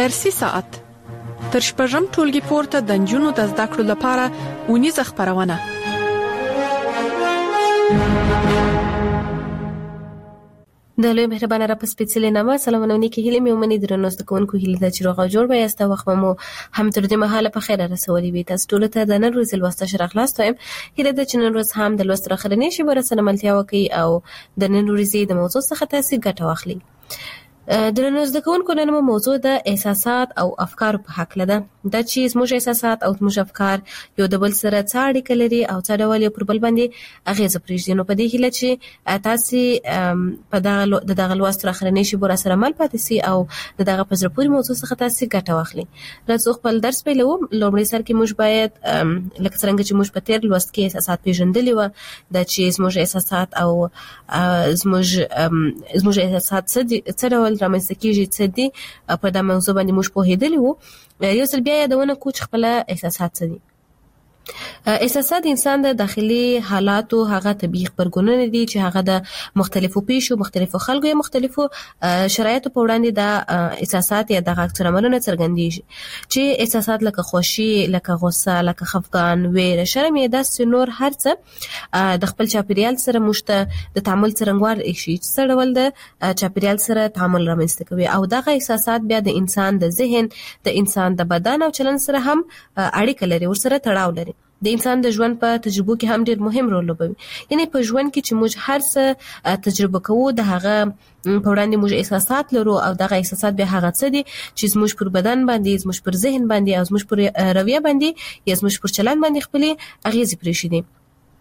درسي ساعت تر شپږم ټولګي پورته د نجونو د زده کړو لپاره ونیزه خپرونه. د لوی مهربانه را په سپېڅلې نامه سلامونه نیکې هیلې مې ومني. درنو زده کوونکو هیله ده چې روغ او جوړ به یاست. وخت مو هم تر دې مهاله په خیر رسولي وي. تاسو ټولو ته د نن ورځې لوست اشاره خلاص وایم. هیله ده چې نن ورځ هم د لوست اخرنۍ شیبه سره ملتیا وکړي او د نن ورځې د موضوع څخه تاسو ګټه واخلئ. درنو زده کوونکو نن موضوع د احساسات او افکار په حق لده. دا چې زموږ احساسات او زموږ افکار یو د بل سره څه اړیکه لري او څه ډول یو پر بل باندې اغیزه پرېږدي. نو په دې هیله چې تاسو په دغه لوست اخرنۍ شیبه سره مل پاتې سئ او دغه په زړه پورې موضوع څخه تاسو ګټه واخلئ. راځو خپل درس پیلوو. لومړی سر کې موږ باید لکه څنګه چې موږ په تیر لوست کې احساسات پیژندلي و، دا چې زموږ احساسات او زموږ احساسات څه ډول رامنځته کیږي، څه دي، په دا موضوع باندې موږ پوهېدلي وو. یو ځل بیا یادونه کوو چې خپل احساسات څه دي. احساسات د انسان د داخلي حالاتو هغه طبيعي خبرګونونه دي چې هغه د مختلفو پیښو، مختلفو خلکو یا مختلفو شرایطو په وړاندې د احساسات یا د عکس العملونو څرګندېږي. چې احساسات لکه خوښي، لکه غوسه، لکه خفګان، ویره، شرم یا داسې نور هر څه د خپل چاپیریال سره موږ ته د تعامل څرنګوار شي، چې څه ډول د چاپیریال سره تعامل رامنځته کوي. او دغه احساسات بیا د انسان د ذهن، د انسان د بدن او چلن سره هم اړیکه لري، ورسره تړاو لري. د انسان د ژوند په تجربو کې هم ډېر مهم رول لوبوي. یعنی په ژوند کې چې موږ هر څه تجربه کوو د هغه په وړاندې موږ احساسات لرو او دغه احساسات بیا هغه څه دي چې زموږ پر بدن باندې، زموږ پر ذهن باندې او زموږ پر رویه باندې یا زموږ پر چلن باندې خپلې اغیزې پرېښي دي.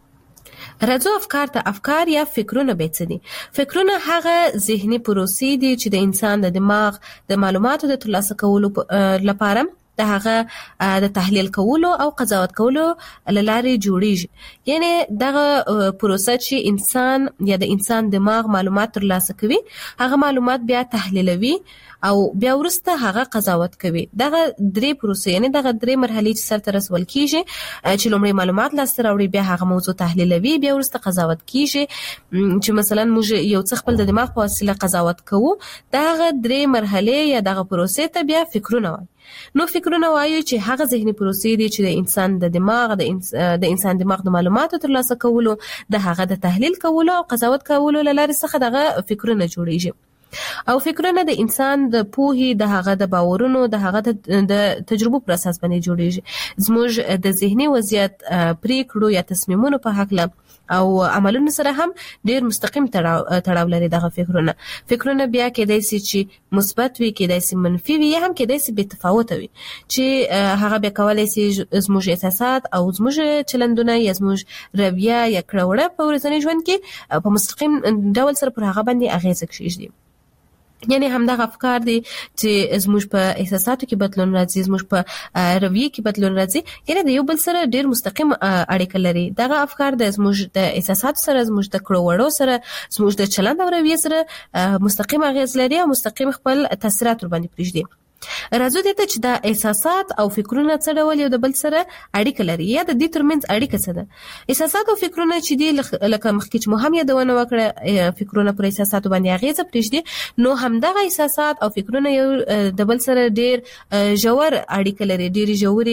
راځو افکار ته. افکار یا فکرونه به څه دي؟ فکرونه هغه ذهني پروسې دي چې د انسان د دماغ د معلوماتو د ترلاسه کولو لپاره د هغه د تحلیل کولو او قضاوت کولو لارې جوړیږي. یعنی دغه پروسه چې انسان یا د انسان دماغ معلومات ترلاسه کوي، هغه معلومات بیا تحلیلوي او بیا ورسته هغه قضاوت کوي. دغه درې پروسې، یعنی دغه درې مرحلې چې سرته رسول کیږي، چې لومړی معلومات لاسته راوړي، بیا هغه موضوع تحلیلوي، بیا ورسته قضاوت کیږي. چې مثلا موږ یو څه خپل د دماغ په وسیله قضاوت کوو، دغه درې مرحلې یا دغه پروسې ته بیا فکرونه وایي. نو فکرونه وایي چې هغه ذهني پروسې دي چې د انسان د دماغ د انسان دماغ د معلوماتو ترلاسه کولو، د هغه د تحلیل کولو او قضاوت کولو لارې څخه دغه فکرونه جوړیږي. او فکرونه د انسان د پوهې، د هغه د باورونو، د هغه د تجربو پر اساس باندې جوړیږي. زموږ د ذهني وضعیت، پریکړو یا تصمیمونو په حق له او عملونو سره هم ډیر مستقیم تړاو لري دغه فکرونه. فکرونه بیا کېدای شي چې مثبت وي، کېدای شي منفي وي، یا هم کېدای شي بې تفاوته وي، چې هغه بیا کولای شي زموږ احساسات او زموږ چلندونه یا زموږ رویه یا کړه په ورځني ژوند کې په مستقیم ډول سره پر هغه باندې اغیزه کېږي. یعنی همدغه افکار دي چې زموږ په احساساتو کې بدلون راځي، زموږ په رویه کې بدلون راځي، یعنی د یو بل سره ډیر مستقیم اړیکه لري. دغه افکار د زموږ د احساساتو سره، زموږ د کړو وړو سره، زموږ د چلند او رویه سره مستقیم اغیز لري او مستقیم خپل تاثیرات ور باندې پرېږدي. راځو دې ته چې دا احساسات او فکرونه څه ډول یو د بل سره اړیکه لري یا د دې ترمنځ اړیکه څه ده. احساسات او فکرونه چې دي لکه مخکې چې مو هم یادونه وکړه، فکرونه پر احساساتو باندې اغیزه پرېږدي. نو همدغه احساسات او فکرونه یو د بل سره ډیر ژور اړیکه لري، ډیر ژورې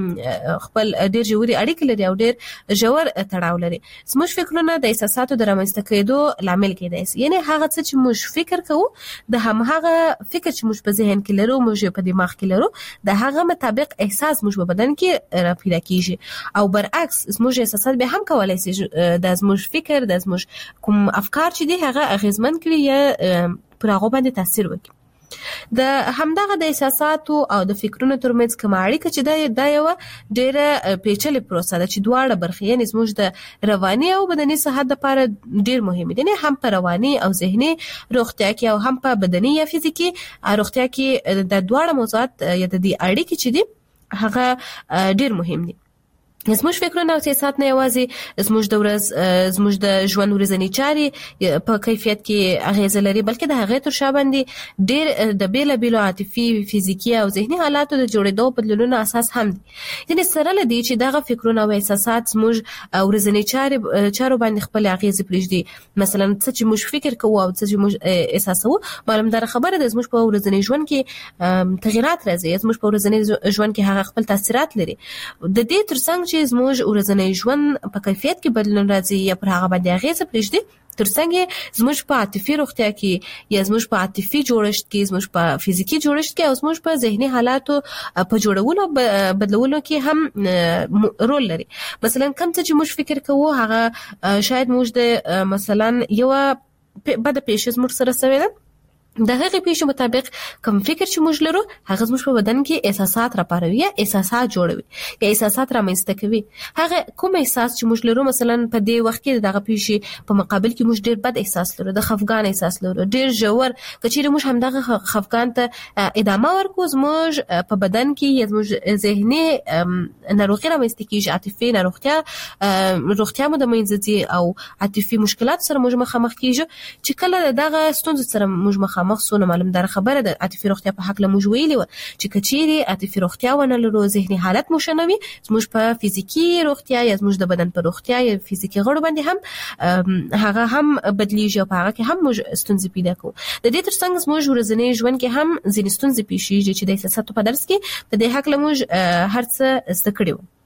اړیکه لري او ډیر ژور تړاو لري. زموږ فکرونه د احساساتو د رامنځته کېدو لامل کېدای شي. یعنی هغه څه چې موږ فکر کوو، د همغه فکر چې موږ په ذهن کې لرو، موږ په دماغ کې لرو، د هغه مطابق احساس موږ په بدن کې پیدا کیږي. او برعکس زموږ احساسات به هم کولای شي د زموږ فکر، د زموږ کوم افکار چې دي هغه اغیزمن کړي یا پر هغه باندې تاثیر وکړي. د همدغه د احساساتو او د فکرونو ترمنځ کومه اړیکه چې دا یو ډیره پیچلې پروسه ده چې دواړه برخې، یعنی زموږ د رواني او بدني صحت لپاره ډیر مهمه دي. یعنی هم په رواني او ذهني روغتیا کې او هم په بدني یا فزیکي روغتیا کې د دواړه موضوعات یا د دې اړیکې چې دي هغه ډیر مهم دي. زموږ فکرونه او احساسات نه یوازې زموږ د ژوند ورځنی چارې په کیفیت کې اغیزه لري، بلکې د هغې تر شا باندې ډېر د بیلابیلو عاطفي، فزیکي او ذهني حالاتو د جوړېدو بدلونونو اساس هم دي. یعنې سره له دې چې دغه فکرونه او احساسات زموږ ورځنی چارو باندې خپل اغیزې پرېږدي، مثلا څه چې موږ فکر کوو او څه چې موږ احساسوو، معلومدار خبره ده زموږ په ورځنی ژوند کې تغیرات راځي، زموږ په ورځنی ژوند کې هغه خپل تاثیرات لري. د دې ترڅنګ زموږ ورځنی ژوند په کیفیت کې بدلون راځي یا پر هغه باندې اغیزه پرېږدي، ترڅنګ زموږ په عاطفي روغتیا کې یا زموږ په عاطفي جوړښت کې، زموږ په فزیکی جوړښت کې او زموږ په ذهني حالاتو په جوړولو بدلولو کې هم رول لري. مثلا کوم څه چې موږ فکر کوو هغه شاید موږ د مثلا یو بد پیښه موږ سره سوي ده، د هغې پیښې مطابق کوم فکر چې موږ لرو هغه زموږ په بدن کې احساسات راپاروي یا احساسات جوړوي یا احساسات رامنځته کوي. هغه کوم احساس چې موږ لرو، مثلا په دې وخت کې دغه پیښې په مقابل کې موږ ډېر بد احساس لرو، د خفګان احساس لرو، ډېر ژور، که چیرې موږ همدغه خفګان ته ادامه ورکړو، زموږ په بدن کې یا زموږ ذهني ناروغي رامنځته کېږي، عاطفي روغتیا مو د منځه ځي او عاطفي مشکلات سره موږ مخامخ کېږو. چې کله دغه ستونزو سره موږ مخامخ سو، نو معلومدار خبره ده عاطفي روغتیا په حق له موږ ویلي و چې کچېرې عاطفي روغتیا ونه لرو، ذهني حالت مو ښه نه وي، زموږ په فزیکی روغتیا یا زموږ د بدن په روغتیا یا فزیکی غړو باندې هم هغه هم بدلیږي او په هغه کې هم موږ ستونزې پیدا کوو. د دې ترڅنګ زموږ ورځنی ژوند کې هم ځینې ستونزې پیښیږي چې د احساساتو په درس کې په دې حق له موږ هر څه زده کړي وو.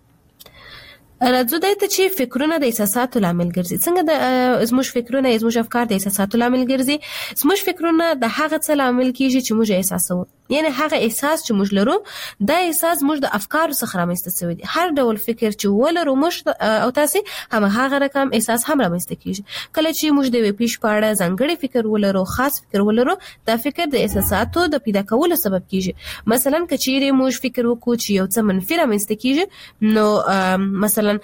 راځو دې ته چې فکرونه د احساساتو لامل ګرځي. څنګه زموږ فکرونه یا زموږ افکار د احساساتو لامل ګرځي؟ زموږ فکرونه د هغه څه لامل کیږي چې موږ احساسوو، یعنی هغه احساس چې موږ لرو دا احساس موږ د افکارو څخه رامنځته شوی دی. هر ډول فکر چې ولرو موږ او تاسو هغه رقم احساس هم رامنځته کیږي. کله چې موږ د یو پیښ په اړه ځانګړی فکر ولرو، خاص فکر ولرو، دا فکر د احساساتو د پیدا کولو سبب کیږي. مثلا کچېرې موږ فکر وکړو چې یو څه منفي رامنځته کیږي، نو مثلا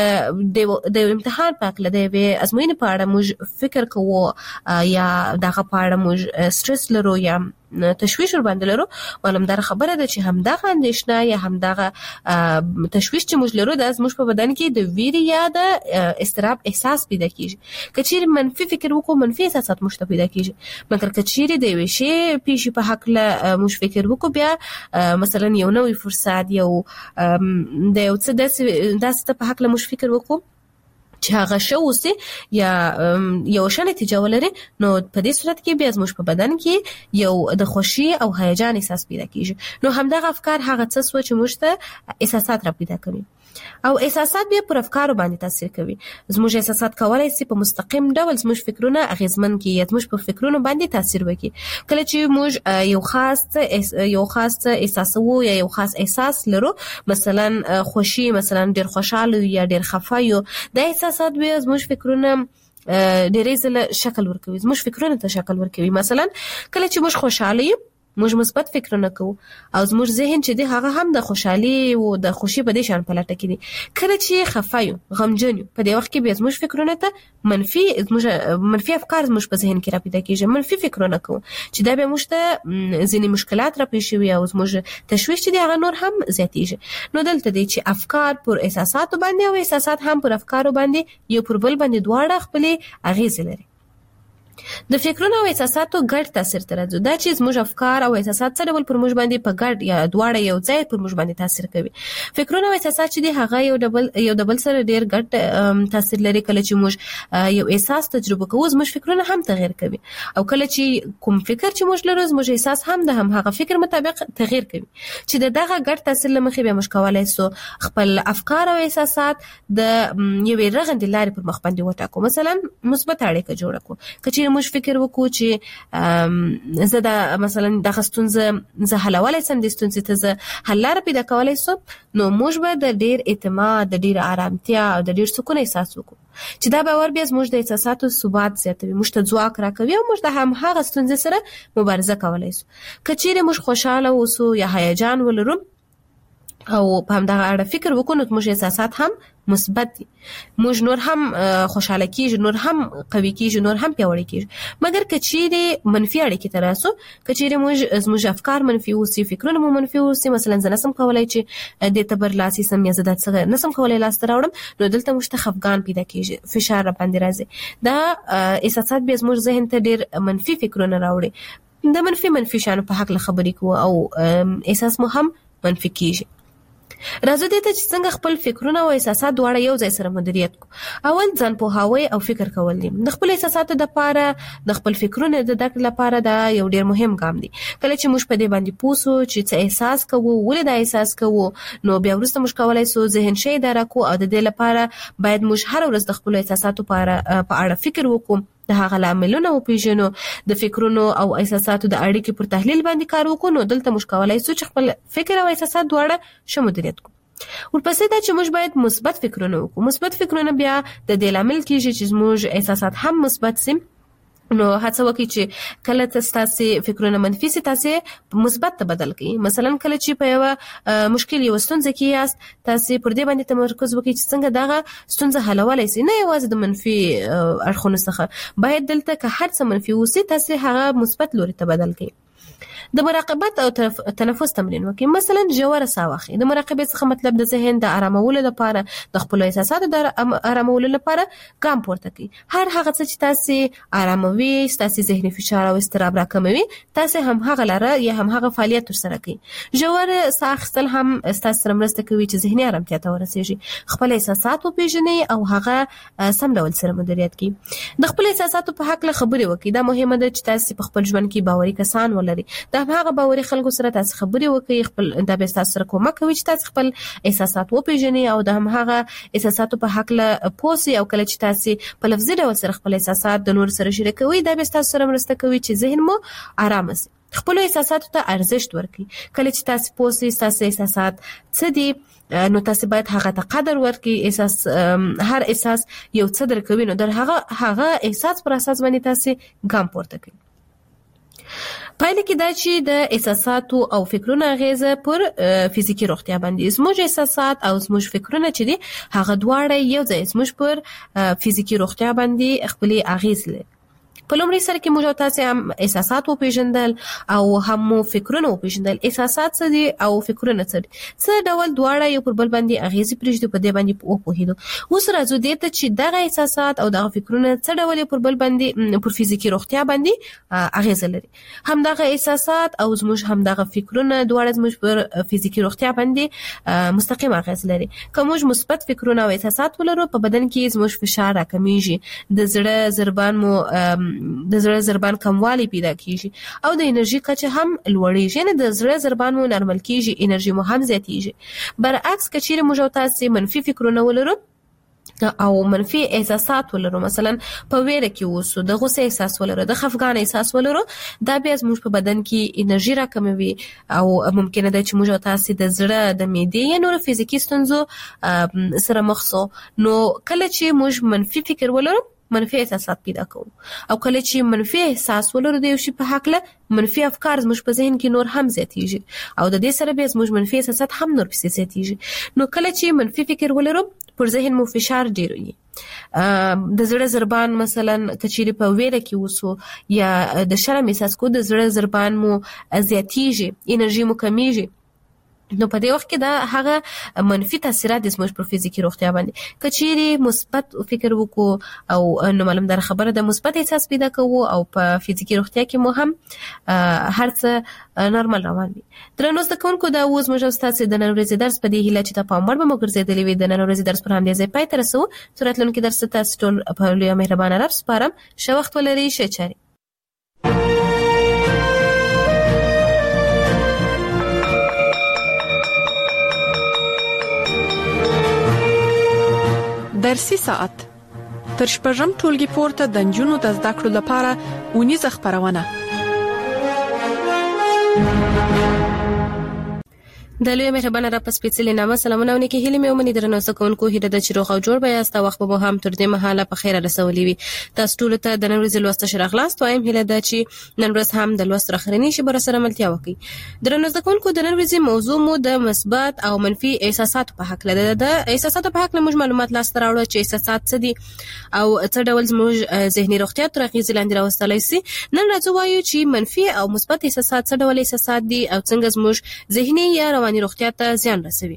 د امتحان په اړه، د ازموینې په اړه موږ فکر کوو یا دغه په اړه موږ سټرس لرو یا تشویش ور باندې لرو، معلومدار خبره ده چې همدغه اندېښنه یا همدغه تشویش چې موږ لرو د زموږ په بدن کې د ویرې یا د اضطراب احساس پیدا کیږي. کچېرې منفي فکر وکړو، منفي احساسات موږ ته پیدا کیږي. مګر کچېرې د یوې شی پیښې په حق له موږ فکر وکړو، بیا مثلا یو نوې فرصت، یو د یو څه داسې په حق له موږ فکر وکړو چې هغه شو اوسي یا یو شان نتیجه ولري، نو په دې صورت کې بیا زموږ په بدن کې یو د خوشي او هیجان احساس پیدا کیږي. نو همدغه افکار هغه څه سوچ موږ ته احساسات را پیدا کوي او احساسات بیا پر افکارو باندې تاثیر کوي. زموږ احساسات کولای شي په مستقیم ډول زموږ فکرونه اغیزمن کړي یا زموږ په فکرونو باندې تاثیر وکړي. کله چې موږ یو خاص احساسو یا یو خاص احساس لرو، مثلا خوشي، مثلا ډیر خوشاله یا ډیر خفه یو، د احساسات بیا زموږ فکرونه ډېرې ځله شکل ورکوي، زموږ فکرونه ته شکل ورکوي. مثلا کله چې موږ خوشاله یو، موږ مثبت فکرونه کوو او زموږ ذهن چې دی هغه هم د خوشحالي او د خوشي په دې شان پلټه کې دي. کله چې خفه یو، غمجن یو، په دې وخت کې بیا زموږ فکرونه ته منفي افکار زموږ په ذهن کې را پیدا کېږي، منفي فکرونه کوو چې دا بیا موږ ته ځینې مشکلات را پیښ وي او زموږ تشویش چې دی هغه نور هم زیاتېږي. نو دلته دی چې افکار پر احساساتو باندې او احساسات هم پر افکارو باندې یو پر بل باندې دواړه خپلې اغیزې لري. د فکرونو او احساساتو ګډ تاثیر تر راځو دا چې زموږ افکار او احساسات څه ډول پر موږ باندې په ګډ یا دواړه یو ځای پر موږ باندې تاثیر کوي. فکرونه او احساسات چې دي هغه یو د بل سره ډیر ګډ تاثیر لري. کله چې موږ یو احساس تجربه کوو، زموږ فکرونه هم تغیر کوي او کله چې کوم فکر چې موږ لرو، زموږ احساس هم د هغه فکر مطابق تغیر کوي. چې دغه ګډ تاثیر لمخې به موږ کولای سو خپل افکار او احساسات د یوې رغندې لارې پر مخ باندې وټاکو. مثلا مثبت اړیکه جوړه کړو. موږ فکر وکړو چې زه د مثلا د ستونزې زه حلولای سم، د ستونزې ته زه حل لاره پیدا کولای سم، نو موږ به د ډیر اعتماد، د ډیر آرامتیا او د ډیر سکون احساس وکړو چې دا باور بیا زموږ د احساساتو ثبات زیاتوي، موږ ته ځواک راکوي او موږ د هغه ستونزې سره مبارزه کولای سو. که چیرې موږ خوشاله اوسو یا هیجان ولرو، او په همدغه اړه فکر وکړو نو موږ احساسات هم مثبت دي، موږ نور هم خوشاله کیږو، نور هم قوي کیږو، نور هم پیاوړي کیږو. مګر کچېره منفي اړیکې ته راسو، کچېره موږ افکار منفي اوسي، فکرونه مو منفي اوسي، مثلا زه نسم کولای چې د تبر لاسي سم یا زده څنګه نسم کولای لاس راوړم، نو دلته موږ ته خفګان پیدا کیږي، فشار را باندې راځي. دا احساسات به زموږ ذهن ته ډېر منفي فکرونه راوړي، د منفي شانو په حق له خبرې کوو او احساس مو هم منفي کیږي. راځو دې ته چې څنګه خپل فکرونه او احساسات دواړه یو ځای سره مدیریت کو. اول ځان پوهاوی او فکر کول دي. د خپل احساساتو لپاره، د خپل فکرونو د درک لپاره دا یو ډیر مهم ګام دی. کله چې موږ په دې باندې پوسو چې څه احساس کوو، ولې دا احساس کوو، نو بیا وروسته موږ کولای سو ذهن شي اداره کو، او د دې لپاره باید موږ هر ورځ د خپل احساساتو په اړه فکر وکړو، د هغه عاملونه وپیژنو، د فکرونو او احساساتو د اړیکې پر تحلیل باندې کار وکړو، نو دلته موږ کولای سو چې خپل فکر او احساسات دواړه ښه مدیریت کړو. ورپسې دا چې موږ باید مثبت فکرونه وکړو. مثبت فکرونه بیا د دې لامل کیږي چې موږ احساسات هم مثبت سي. نو هڅه وکړئ چې کله تاسو فکرونه منفي سي تاسو مثبت ته بدل کړئ. مثلا کله چې په یو مشکل یو ستونزه کې یاست، تاسو پر دې باندې تمرکز وکړئ چې څنګه دغه ستونزه حلولای سي، نه یوازې د منفي اړخونو څخه. باید دلته که هر څه منفي وسی تاسو هغه مثبت لوري ته بدل کړئ. د مراقبت او تنفس تمرین وکړئ. مثلا ژوره ساه واخلئ. د مراقبې څخه مطلب د ذهن د آرامولو لپاره، د خپل احساساتو د آرامولو لپاره ګام پورته کړئ. هر هغه څه چې تاسو آراموي، تاسو ذهني فشار او اضطراب راکموي، تاسو هم هغه لاره یا هم هغه فعالیت ترسره کړئ. ژوره ساه اخیستل هم تاسو سره مرسته کوي چې ذهني آرامتیا ته ورسیږي. خپل احساسات وپیژنئ او هغه سم ډول سره مدیریت کړئ. د خپل احساساتو په حق له خبرې وکړئ. دا مهمه ده چې تاسو په خپل ژوند کې باوري کسان ولرئ. هغه باوري خلکو سره تاسو خبرې وکړئ. خپل دا به تاسو سره کومک کوي چې تاسو خپل احساسات وپیژنئ او د هغه احساساتو په حق له پوسي. او کله چې تاسو په لفظي ډول سره خپل احساسات د نور سره شریکوي، دا به تاسو سره مرسته کوي چې ذهن مو آرام شي. خپل احساساتو ته ارزښت ورکړئ. کله چې تاسو پوسي تاسو احساسات څه دي، نو تاسو باید هغه ته قدر ورکړئ. هر احساس یو څه درکوي، نو در هغه احساس پر اساس باندې تاسو ګام پورته کړئ. پایله کې دا چې د احساساتو او فکرونو اغیزه پر فزیکی روغتیا باندې، زموږ احساسات او زموږ فکرونه چې دي هغه دواړه یو ځای زموږ پر فزیکی روغتیا باندې خپل اغیز لري. په لومړي سره کې موږ تاسو هم احساسات وپیژندل او هم فکرونه وپیژندل. احساسات څه دي او فکرونه څه دي، څه ډول دواړه یو پر بل باندې اغیزې پرېږدي، په دې باندې وپوهیدو. اوس راځو دې ته چې دغه احساسات او دغه فکرونه څه ډول پر بل باندې پر فزیکی روغتیا باندې اغیزه لري. هم دغه احساسات او زموږ هم دغه فکرونه دواړه زموږ پر فزیکی روغتیا باندې مستقیم اغیز لري. که موږ مثبت فکرونه او احساسات ولرو، په بدن کې زموږ فشار راکمیږي، د زړه ضربان کموالی پیدا کیږي او د انرژي کچه هم لوړیږي. یعنی د زړه ضربان مو نورمال کیږي، انرژي مو هم زیاتیږي. برعکس کچېره موږ تاسو منفي فکرونه ولرو او منفي احساسات ولرو، مثلا په ویره کې اوسو، د غوسه احساس ولرو، د خفګان احساس ولرو، دا بیا زموږ په بدن کې انرژي راکموي او ممکنه ده چې موږ تاسو د زړه، د معدې یا نور فزیکی ستونزو سره مخ شو. نو کله چې موږ منفي فکر ولرو، منفي احساسات پیدا کوو. او کله چې منفي احساس ولرو د یو شي په حق له، منفي افکار زموږ په ذهن کې نور هم زیاتیږي او د دې سره به زموږ منفي احساسات هم نور پسې زیاتیږي. نو کله چې منفي فکر ولرو، پر ذهن مو فشار ډیروي. د زړه ضربان مثلا کچېری په ویره کې وسو یا د شرم احساس کو، د زړه ضربان مو زیاتیږي، انرژي مو کمیږي. نو په دې وخت کې دا هغه منفي تاثیرات د زموږ پر فزیکی روغتیا باندې. کچېری مثبت فکر وکړو او نو معلوم در خبره د مثبت احساس پیدا کوو او په فزیکی روغتیا کې مو هم هر څه نورمال روان وي. درنو زده کوونکو، دا اوس موږ تاسو د نن ورځې درس په دې هیله چې تاسو پام وړ به مو ګرځېدلی وي. د نن ورځې درس پر همدې ځای پای ته رسوو. تر راتلونکي درس تاسو ټول په لوی مهربانه رب سپارم. ښه وخت ولرئ، ښه چارې. درسي ساعت تر شپږم ټولګي پورته د نجونو د زده کړو لپاره ونیزه خبرونه. د لوی مهربانه را په سپېڅلې نامه سلامونه ونکي هیله مې ومني درنو زکونکو هیله د چروغ او جوړ بیا ستا وخت به هم تر دې مهاله په خیره رسولې وي. تاسو ټول ته د نن ورځې لوست شراغلاست وایم هیله ده چې نن ورځ هم د لوست راخرنی شي بر سره ملتیا وکړي. درنو زکونکو د نن ورځې موضوع مو د مثبت او منفي احساسات په حق لري. د احساساتو په حق له موږ معلومات لاس راوړو چې احساسات څه دي او څه ډول زموږ ذهني روغتیا تر اغیز لاندې راوستلای شي. نن راځو وایو چې منفي او مثبت احساسات څه ډول احساسات دي او څنګه زموږ ذهني یا رواني روغتیا ته زیان رسوي.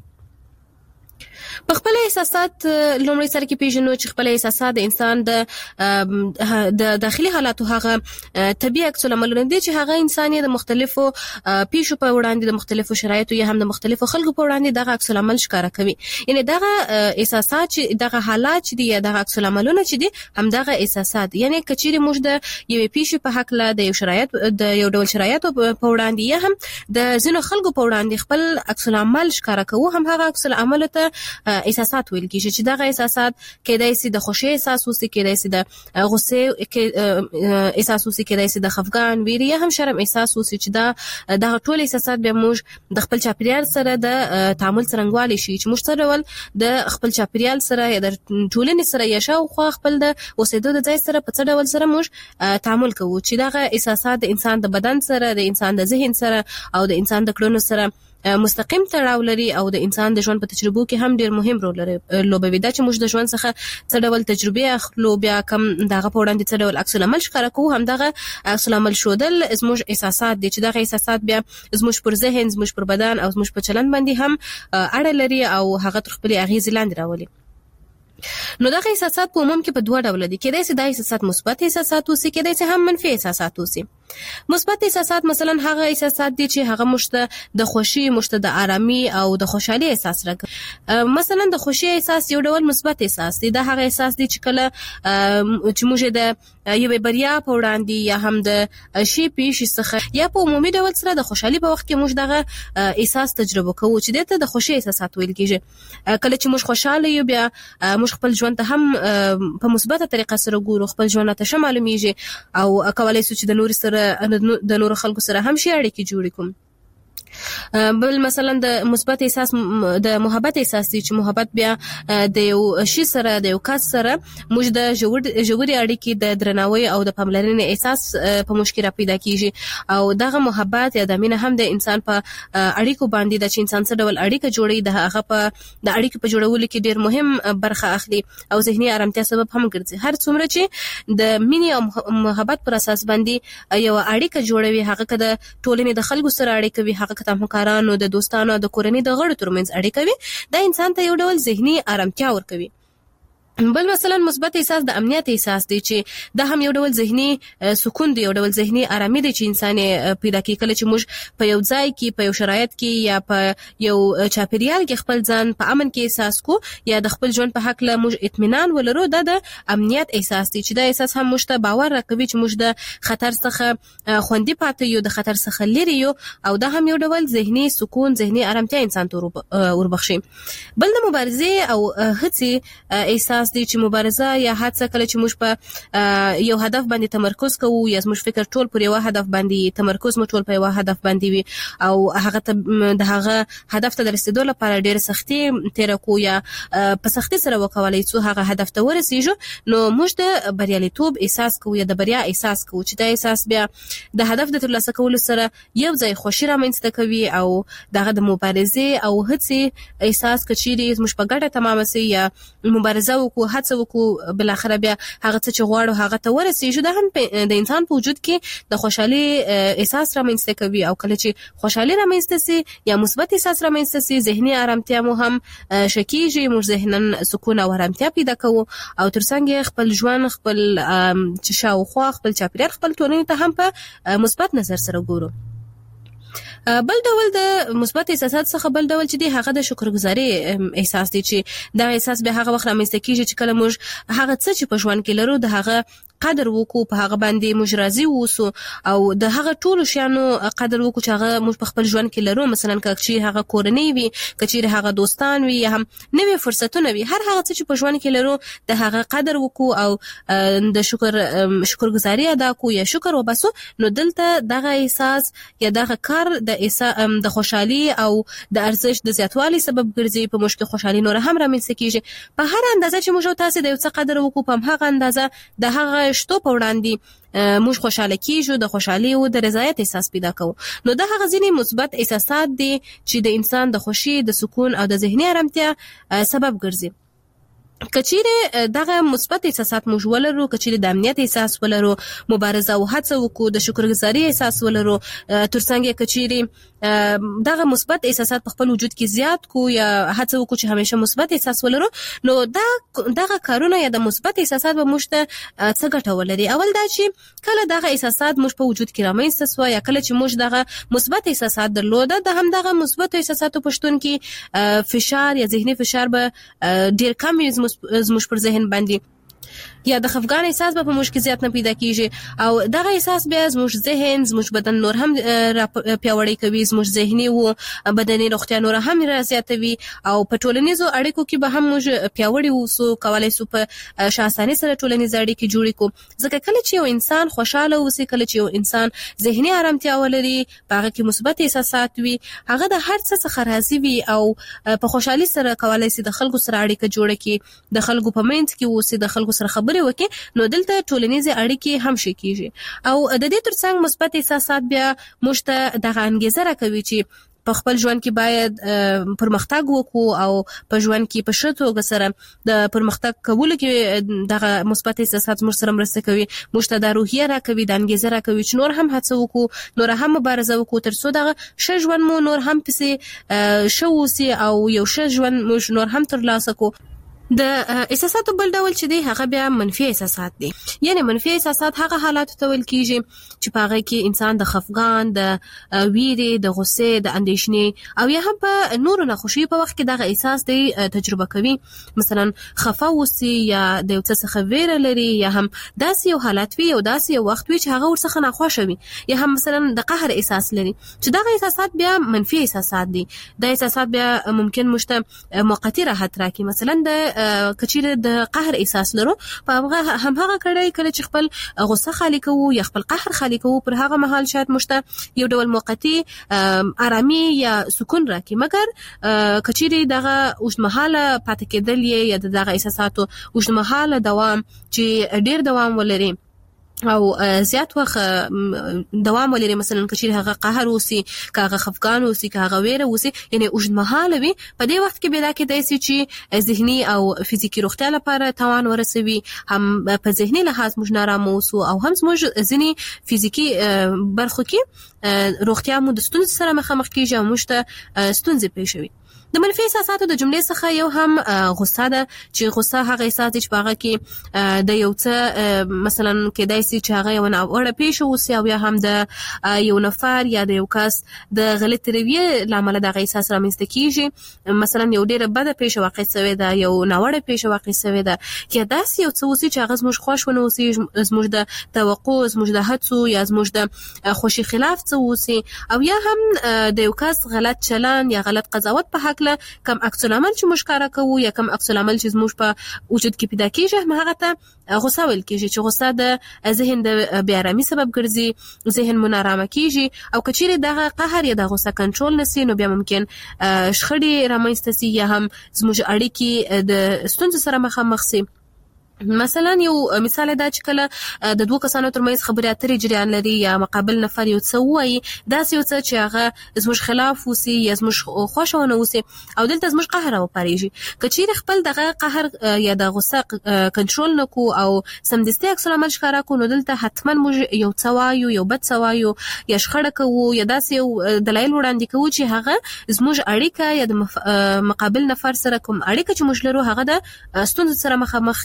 په خپل احساسات لومړی سره کې پیژنو چې خپل احساسات د انسان د داخلي حالاتو هغه طبيعي عکس العملونه دي چې هغه انسان د مختلفو پیښو په وړاندې د مختلفو شرایطو یا هم د مختلفو خلکو په وړاندې دغه عکس العمل ښکارا کوي. یعنی دغه احساسات چې دغه حالات چې دي یا دغه عکس العملونه چې دي هم دغه احساسات یعنی کچېره موږ د یو پیښې په حق له د یو شرایط د یو ډول شرایطو په وړاندې یا هم د ځینو خلکو په وړاندې خپل عکس العمل ښکارا کوو هم هغه عکس العمل ته احساسات ویل کیږي چې دغه احساسات کېدای شي د خوشي احساس وسی کېدای شي د غصه احساس وسی کېدای شي د خفګان ویری یا هم شرم احساس وسی چې دا ټول احساسات به موږ د خپل چاپیریال سره د تعامل څرنګوالي شي چې موږ سره ول د خپل چاپیریال سره یا د ټولنې سره یا شاوخوا خپل د اوسېدو د ځای سره په څه ډول سره موږ تعامل کوو چې دغه احساسات د انسان د بدن سره د انسان د ذهن سره او د انسان د کړنو سره مستقیم تړاو لري او د انسان د ژوند په تجربو کې هم ډیر مهم رول لوبوي. دا چې موږ د ژوند څخه څه ډول تجربه اخلو بیا کم دغه په وړاندې څه ډول عکس العمل ښکارا کوو هم دغه عکس العمل شودل زموږ احساسات دي چې دغه احساسات بیا زموږ پر ذهن زموږ پر بدن او زموږ په چلند باندې هم اړه لري او هغه تر خپل اغیز لاندې راولي. نو دغه احساسات په عموم کې په دوه ډول دي. کېدای شي دا احساسات مثبت احساسات وي کېدای شي هم منفي احساسات وي. مثبت احساسات مثلا هغه احساسات دي چې هغه مشته د خوشي مشته د آرامي او د خوشحالي احساس راکړي. مثلا د خوشي احساس یو ډول مثبت احساس دی. دا هغه احساس دی چې کله چې موږ د یو بریا په وړاندې یا هم د شی پیښې څخه یا په عمومي ډول سره د خوشحالي په وخت کې موږ دغه احساس تجربه کوو چې دته د خوشي احساسات ویل کیږي. کله چې موږ خوشاله یو بیا موږ خپل ژوند ته هم په مثبته طریقه سره ګورو خپل ژوند ته شمالومیږي او کولای شو چې د نور سره د نور خلکو سره هم شي اړیکې جوړې کوم. بل مثلا د مثبت احساس د محبت احساس دی چې محبت بیا د یو شي سره د یو کس سره موږ د ژورې اړیکې د درناوي او د پاملرنې احساس په مشکل را پیدا کیږي او دغه محبت یا د مینه هم د انسان په اړیکو باندې د انسان سره ډول اړیکه جوړي د هغه په د اړیکې په جوړولو کې ډیر مهم برخه اخلي او ذهني آرامتیا سبب هم ګرځي. هر څومره چې د مینې او محبت پر اساس باندې یو اړیکه جوړوي هغه کده ټولنې د خلکو سره اړیکه وي هغه د همکارانو د دوستانو د کورنۍ د غړو ترمنځ اړیکه وي دا انسان ته یو ډول ذهني آرامتیا ورکوي. بل مثلا مثبت احساس د امنیت احساس دی چې دا هم یو ډول ذهني سکون دی یو ډول ذهني آرامي دی چې انسان پیدا کوي کله چې موږ په یو ځای کې په یو شرایط کې یا په یو چاپیریال کې خپل ځان په امن کې احساس کو یا د خپل ژوند په حق له موږ اطمینان ولرو دا د امنیت احساس دی چې دا احساس هم موږ ته باور راکوي چې موږ د خطر څخه خوندي پاتې یو د خطر څخه لري یو او دا هم یو ډول ذهني سکون ذهني آرامتیا انسان ته وربخشي. بل د مبارزه او هڅې احساس دی چې مبارزه یا هڅه کله چې موږ په یو هدف باندې تمرکز کوو یا موږ فکر ټول پر یو هدف باندې تمرکز مو ټول په یو هدف باندې وي او هغه د هغه هدف ته رسیدو لپاره ډېر سختي تیر کو یا په سختي سره وکولای چې هغه هدف ته ورسیږو نو موږ د بریالیتوب احساس کوو یا د بریا احساس کوو چې دا احساس بیا د هدف د ترلاسه کولو سره یو ځای خوشی رامنځته کوي او دغه د مبارزه او هڅې احساس کچيري موږ په ګډه تمام سي یا مبارزه کو هڅه وکړو بل اخر بیا هغه څه چې غواړو هغه ته ورسیږو دا هم د انسان په وجود کې د خوشحالي احساس رامنځته کوي او کله چې خوشحالي رامنځته سي یا مثبت احساس رامنځته سي ذهني آرامتیا مو هم شکیږي موږ ذهنن سکون او آرامتیا پیدا کوو او ترڅنګ خپل ژوند خپل شاوخوا خپل چاپیریال خپل ټولنې ته هم په مثبت نظر سره ګورو. بل ډول د مثبت احساسات څخه بل ډول چې دی هغه د شکرګزاري احساس دی چې دا احساس به هغه وخت رامنځته کیږي چې کله موږ هغه څه چې په ژوند کې لرو د هغه قدر وکړو، په هغه باندې موږ راضي اوسو او د هغه ټولو شیانو قدر وکړو چې هغه موږ په خپل ژوند کې لرو. مثلا که هغه کورنۍ وي، که هغه دوستان وي، یا هم نوې فرصتونه وي، هر هغه څه چې په ژوند کې لرو د هغه قدر وکړو او د شکرګزاري ادا کو یا شکر وباسو. نو دلته دغه احساس یا دغه کار د خوشحالي او د ارزښت د زیاتوالي سبب ګرځي. په موږ کې خوشحالي نور هم رامنځته کیږي. په هر اندازه چې موږ تاسو د یو څه قدر وکړو، په هغه اندازه د هغه شتو په وړاندې موږ خوشاله کیږو، د خوشحالي او د رضایت احساس پیدا کوو. نو د هغه ځینې مثبت احساسات دي چې د انسان د خوشي، د سکون او د ذهني آرامتیا سبب ګرځي. کچیره دغه مثبت احساسات موږ ولرو، کچیره د امنیت احساس ولرو، مبارزه او هڅه وکړو، د شکرګزاري احساس ولرو، ترڅنګ کچیره دغه مثبت احساسات په خپل وجود کې زیات کو یا هڅه وکړو چې همیشه مثبت احساس ولرو، نو دغه کارونه یا د مثبت احساسات به موږ ته څه ګټه ولري. اول دا چې کله دغه احساسات موږ په وجود کې رامنځته سو یا کله چې موږ دغه مثبت احساسات درلوده، د هم دغه مثبت احساساتو پښتون کې فشار یا ذهني فشار به ډیر کم زموږ پر ذهن باندې یا د خفګان احساس به په موږ کې زیات نه پیدا کیږي او دغه احساس بیا زموږ ذهن، زموږ بدن نور هم پیاوړی کوي، زموږ ذهني او بدني روغتیا نور هم زیاتوي او په ټولنیزو اړیکو کې به هم موږ پیاوړي اوسو، کولای شو په شاساني سره ټولنیز اړیکې جوړې کړو. ځکه کله چې یو انسان خوشاله اوسي، کله چې یو انسان ذهني آرامتیا ولري، په هغه کې مثبت احساسات وي، هغه د هر څه څخه راضي وي او په خوشحالي سره کولای شي د خلکو سره اړیکه جوړه کړي، د خلکو په منځ کې اوسي، د خلکو سره خبرې وکړي. نو دلته ټولنیزې اړیکې هم شي کیږي او د دې ترڅنګ مثبت احساسات بیا موږ ته دغه انګیزه راکوي چې په خپل ژوند کې باید پرمختګ وکړو او په ژوند کې په ښه توګه سره د پرمختګ کولو کې دغه مثبت احساسات موږ سره مرسته کوي، موږ ته د روحیه راکوي، د انګیزه راکوي چې نور هم هڅه وکړو، نور هم مبارزه وکړو، ترڅو دغه ښه ژوند مو نور هم پسې ښه اوسي او یو ښه ژوند موږ نور هم ترلاسه کړو. د احساساتو بل ډول چې دی هغه بیا منفي احساسات دي. یعنی منفي احساسات هغه حالات ته ویل کیږي چې په هغه کې انسان د خفګان، د ویرې، د غصې، د اندېښنې او یا هم په نورو ناخوشي په وخت کې دغه احساس دی تجربه کوي. مثلا خفه اوسي یا د یو څه څخه ویره لري یا هم داسې یو حالت وي او داسې یو وخت وي چې هغه ورڅخه ناخوښه وي یا هم مثلا د قهر احساس لري چې دغه احساسات بیا منفي احساسات دي. د احساسات بیا ممکن مشته موقتی راحت راکړي. مثلا د کچیره د قهر احساس لرو، په هغه کړه کله چې خپل غصه خالی کوو یا خپل قهر خالی کوو، پر هغه مهال شاید مشته یو ډول موقتی آرامي یا سکون راکړي، مګر کچیره دغه اوږدمهاله پاتې کېدل یا دغه احساساتو اوږدمهاله دوام چې ډیر دوام ولري او زیات وخت دوام ولري، مثلا کچیره هغه قهر اوسي، که هغه خفګان اوسي، که هغه ویره اوسي، یعنی اوږدمهاله وي، په دې وخت کې بیا کېدای شي چې ذهني او فزیکي روغتیا لپاره تاوان ورسوي، هم په ذهني لحاظ موږ نارامه اوسو او هم زموږ ځینې فزیکي برخو کې روغتیا مو د ستونزې سره مخامخ کیږي او موږ ته ستونزې پېښوي. د منفي احساساتو د جملې څخه یو هم غصه ده، چې غصه هغه احساس دی چې په هغه کې د یو څه مثلا کېدای شي چې هغه یو ناوړه پیښه وشي او یا هم د یو نفر یا د یو کس د غلطې رویې له امله دغه احساس رامنځته کیږي. مثلا یو ډېره بده پیښه واقع شوې ده، یو ناوړه پیښه واقع شوې ده، یا داسې یو څه وشي چې هغه زموږ خوښ ونه وشي، زموږ د توقع، زموږ د هڅو یا زموږ د خوښۍ خلاف څه وشي، او یا هم د یو کس غلط چلند یا غلط قضاوت په حق کم عکس العمل چې موږ کار کوو یا کم عکس العمل چې زموږ په وجود کې پیدا کیږي، هغه ته غصه ویل کیږي، چې غصه د ذهن د بې آرامۍ سبب ګرځي، ذهن مو نارامه کیږي او کچیرې دغه قهر یا د غصه کنټرول نسی نو بیا ممکن شخړې رامنځته سي یا هم زموږ اړیکې د ستونزو سره مخامخ سي. مثلا یو مثال دا چې کله د دوه کسانو ترمنځ خبرې اترې جریان لري یا مقابل نفر یو څه وایي، داسې یو څه چې هغه زموږ خلاف وسی یا زموږ خوښه ونه وسی او دلته زموږ قهر راوپارېږي، که چیرې خپل دغه قهر یا د غصه کنټرول نکو او سمدستي عکس العمل ښکاره کړو، نو دلته حتما موږ یو څه وایو، یو بد څه وایو یا شخړه کوو یا داسې یو دلایل وړاندې کوو چې هغه زموږ اړیکه یا د مقابل نفر سره کوم اړیکه چې موږ لرو هغه د ستونزو سره مخامخ کی یا هم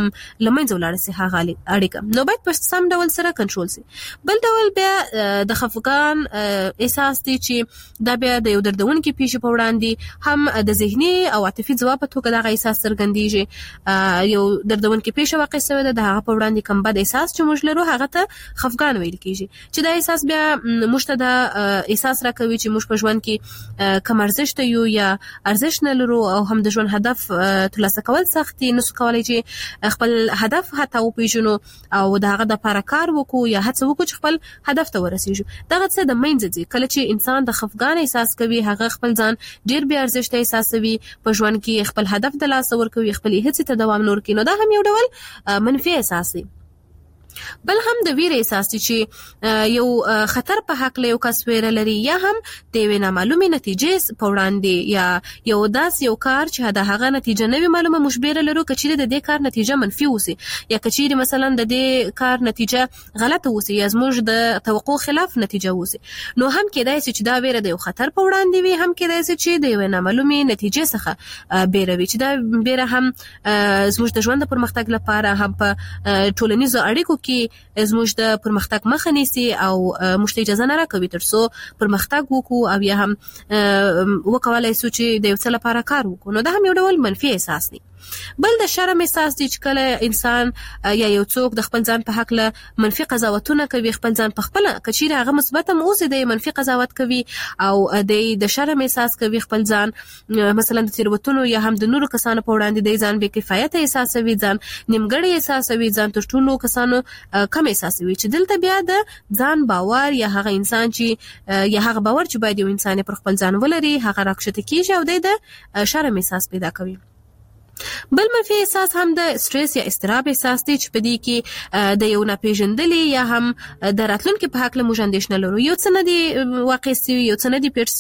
هم لمنځه ولاړ شي هغه اړیکه، نو باید په سم ډول سره کنټرول شي. بل ډول بیا د خفګان احساس دی چې دا بیا د یو دردونکو پیښې په وړاندې هم د ذهني او عاطفي ځواب په توګه د احساس څرګندېږي. یو دردونکو پیښه واقع شوې ده، د هغه په وړاندې کوم بد احساس چې موږ لرو هغه ته خفګان ویل کیږي، چې دا احساس بیا موږ ته د احساس راکوي چې موږ په ژوند کې کم ارزښت یو یا ارزښت نه لرو او هم د ژوند هدف ترلاسه کول سخت دي، نو کولای چې خپل هدف حتی وپیژنو او د هغه د لپاره کار وکړو یا هڅه وکړو چې خپل هدف ته ورسیږو. دغه څه د منځ دي. کله چې انسان د خفګان احساس کوي هغه خپل ځان ډیر بې ارزښت احساسوي، په ژوند کې خپل هدف د لاسه ورکوي، خپل هڅې ته دوام نور کوي، نو دا هم یو ډول منفي احساس دی. بل هم د ویره احساس دي چې یو خطر په حق له یو کس ویره لري یا هم د یو نامعلومه نتیجې په وړاندې یا یو داس یو کار چې د هغه نتیجه نه وي معلومه مشبره لرو، کچېره د دې کار نتیجه منفي وسی یا کچېره مثلا د دې کار نتیجه غلطه وسی یا زموږ د توقع خلاف نتیجه وسی، نو هم کېدای شي چې دا ویره د یو خطر په وړاندې وي، هم کېدای شي چې د یو نامعلومه نتیجې څخه بیروي، چې دا بیره هم زموږ د ژوند پرمختګ لپاره هم په ټولنیزو اړیکو کې زموږ د پرمختګ مخه نیسي او موږ ته اجازه نه راکوي ترڅو پرمختګ وکړو او یا هم وکولای شو چې د یو څه لپاره کار وکړو، نو دا هم یو ډول منفي احساس دی. بل د شرم احساس دی چې کله انسان یا یو څوک د خپل ځان په حق له منفي قضاوتونه کوي، خپل ځان په خپل کچېره هغه مثبت هم اوسي د منفي قضاوت کوي او د شرم احساس کوي، خپل ځان مثلا د تیروتنو یا هم د نورو کسانو په وړاندې د ځان بې کفایت احساسوي، ځان نیمګړی احساسوي، ځان تر ټولو کسانو کم احساسوي، چې دلته بیا د ځان باور یا هغه انسان چې یا هغه باور چې باید یو انسان پر خپل ځان ولري هغه راکښته کیږي او د شرم احساس پیدا کوي. بل منفي احساس هم د سټرس یا اضطراب احساس دی چې په دې کې د یو ناپېژندلې یا هم د راتلونکي په حق له موږ اندېښنه لرو، یو څه نه دی واقع سوي، یو څه نه دی پېښ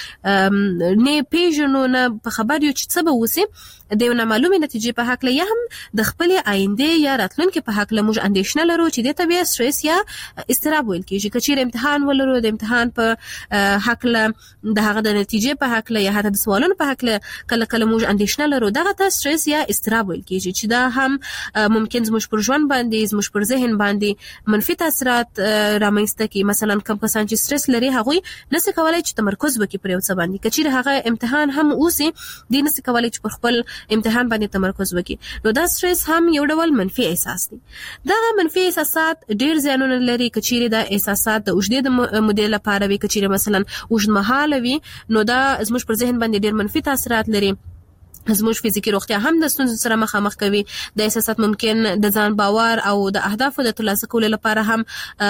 سوي، نه پېژنو، نه په خبر یو چې څه به وسي، د یو نامعلومې نتیجې په حق له یا هم د خپلې آینده یا راتلونکي په حق له موږ اندېښنه لرو چې دې ته بیا سټرس یا اضطراب ویل کېږي. که چېرې امتحان ولرو، د امتحان په حق له د هغه د نتیجې په حق له یا حتی د سوالونو په حق له کله کله موږ اندېښنه لرو، دغه ته سټرس یا اضطراب ویل کېږي، چې دا هم ممکن زموږ پر ژوند باندې زموږ پر ذهن باندې منفي تاثیرات رامنځته کړي. مثلا کوم کسان چې سټرس لري هغوی نشي کولای چې تمرکز وکړي پر یو څه باندې، که چېرې هغه امتحان هم اوسي دی نشي کولای چې پر خپل امتحان باندې تمرکز وکړي، نو دا سټرس هم یو ډول منفي احساس دی. دا منفي احساسات ډیر زیانونه لري، که چېرې دا احساسات د اوږدې مودې لپاره وي، که چېرې مثلا اوږدمهاله وي، نو دا زموږ پر ذهن باندې ډیر منفي تاثیرات لري، زموږ فزیکی روغتیا هم د ستونزو سره مخامخ کوي. د احساسات ممکن د ځان باور او د اهدافو د ترلاسه کولو لپاره هم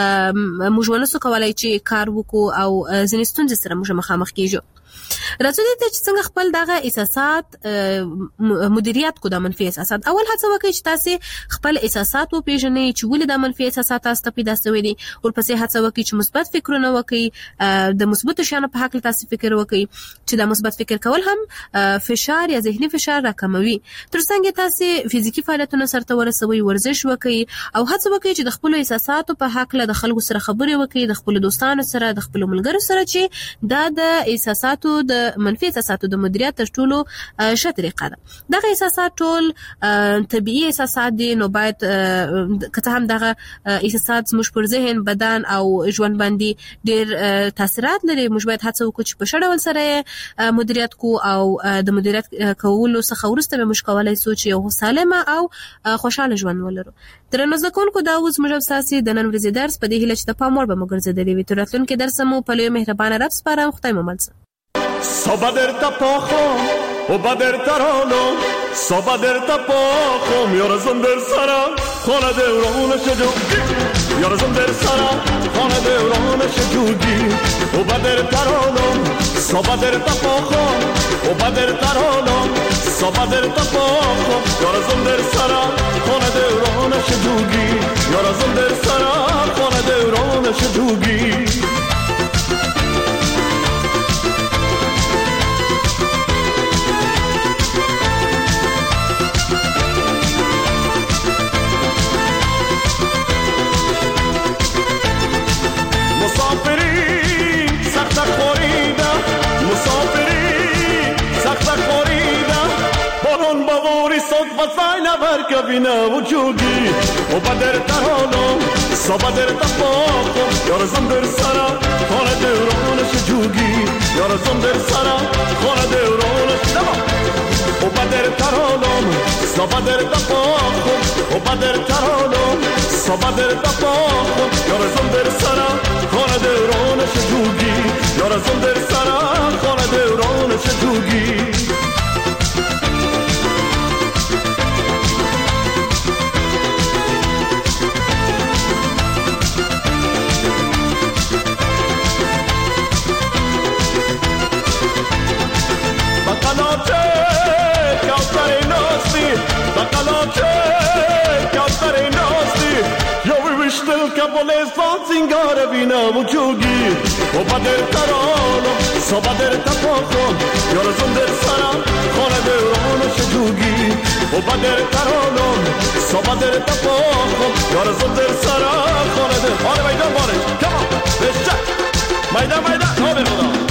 موږ ونسو کولای چې کار وکړو او ځینې ستونزې سره موږ مخامخ کیږو. راځو دې ته چې څنګه خپل دغه احساسات مدیریت کو د منفي احساسات. اول هڅه وکړئ چې تاسو خپل احساسات وپېژنئ چې ولې د منفي احساسات تاسو ته پیدا شوي دي، ورپسې هڅه وکړئ چې مثبت فکرونه وکړئ، د مثبتو شیانو په حق تاسو فکر وکړئ چې د مثبت فکر کول هم فشار یا ذهني فشار راکموي. ترڅنګ تاسو فزیکی فعالیتونه سره ورسوي، ورزش وکړئ او هڅه وکړئ چې د خپل احساساتو په حق له خلکو سره خبرې وکړئ، د خپل دوستانو سره، د خپل ملګرو سره، چې دا د احساساتو د منفي احساساتو د مدیریت تر ټولو ښه طریقه ده. دغه احساسات ټول طبيعي احساسات دي، نو باید که هم دغه احساسات زموږ پر ذهن، بدن او ژوند باندې ډېر تاثیرات لري، موږ باید هڅه وکړو چې په ښه ډول سره مدیریت کو او د مدیریت کولو څخه وروسته به موږ کولی شو چې یو سالمه او خوشحاله ژوند ولرو. درنو زده کوونکو، دا اوس موږ ستاسو د نن ورځې درس په دې هیله چې د پام وړ به مو ګرځېدلی وي. تر راتلونکي درس مو په لوی مهربانه رب سپارم. خدای مو مل شه. Sobader tapachom, obader tarolom, sobader tapachom, yorazon der sara, khona devron shajugi, yorazon der sara, khona devron shajugi, obader tarolom, sobader tapachom, obader tarolom, sobader tapachom, yorazon der sara, khona devron shajugi, yorazon der sara, khona devron shajugi. فای نبر کبینه و جوگی و بدر ترانم صبادر تپاخم یارزم در سرا خانه دورانش جوگی یارزم در سرا خانه دورانش نما و بدر ترانم صبادر تپاخم و بدر ترانم صبادر تپاخم یارزم در سرا خانه دورانش جوگی یارزم در سرا خانه دورانش جوگی Ștel că bolesc fați în gara vina muciugi O bader tarano, so bader tapocon Iar zonder sara, khone de rona shjugi O bader tarano, so bader tapocon Iar zonder sara, khone de Hadi meydan barış, come on, let's check Meydan, hadi burada